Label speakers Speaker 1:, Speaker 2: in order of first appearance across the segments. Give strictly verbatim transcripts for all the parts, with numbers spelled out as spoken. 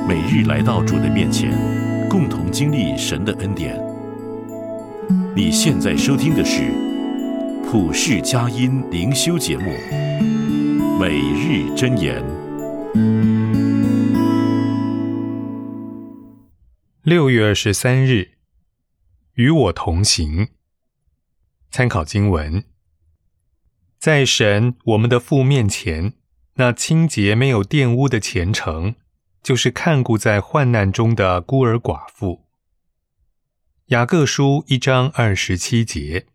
Speaker 1: 每日来到主的面前，共同经历神的恩典。你现在收听的是普世佳音灵修节目《每日箴言》。
Speaker 2: 六月二十三日，与我同行。参考经文：在神我们的父面前，那清洁没有玷污的虔诚，就是看顾在患难中的孤儿寡妇。雅各书一章二十七节。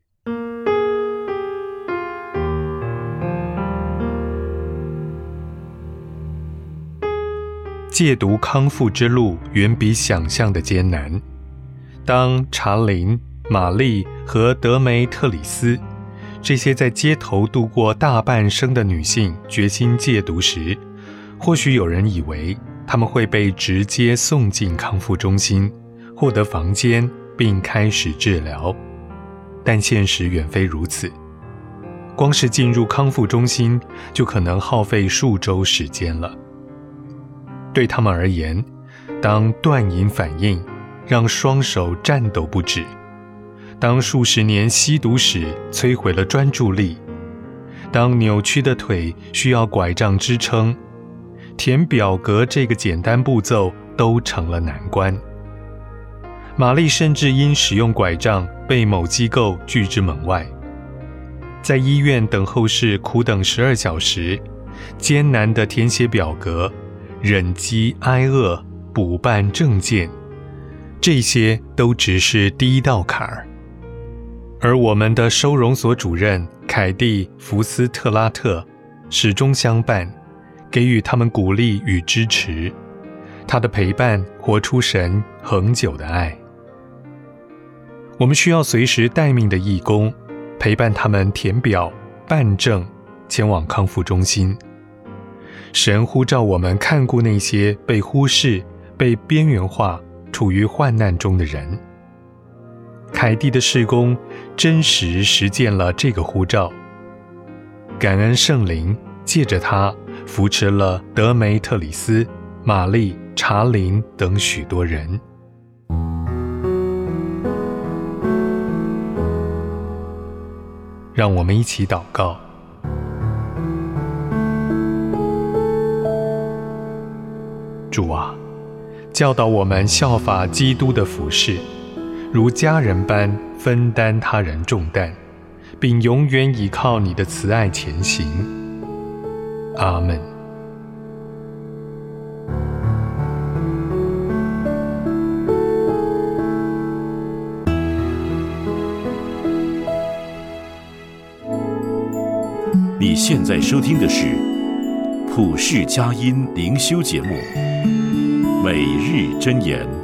Speaker 2: 戒毒康复之路远比想象的艰难。当查琳、玛丽和德梅特里斯这些在街头度过大半生的女性决心戒毒时，或许有人以为他们会被直接送进康复中心，获得房间并开始治疗，但现实远非如此。光是进入康复中心就可能耗费数周时间了。对他们而言，当断瘾反应让双手颤抖不止，当数十年吸毒史摧毁了专注力，当扭曲的腿需要拐杖支撑，填表格这个简单步骤都成了难关。玛丽甚至因使用拐杖被某机构拒之门外，在医院等候室苦等十二小时，艰难地填写表格，忍饥挨饿，补办证件，这些都只是第一道坎儿。而我们的收容所主任凯蒂·福斯特拉特始终相伴，给予他们鼓励与支持。他的陪伴活出神恒久的爱。我们需要随时待命的义工，陪伴他们填表、办证，前往康复中心。神呼召我们看顾那些被忽视、被边缘化、处于患难中的人。凯蒂的事工真实实践了这个呼召。感恩圣灵借着他扶持了德梅特里斯、玛丽、查琳等许多人。让我们一起祷告。主啊，教导我们效法基督的服事，如家人般分担他人重担，并永远倚靠你的慈爱前行。阿们。
Speaker 1: 你现在收听的是普世佳音灵修节目《每日箴言》。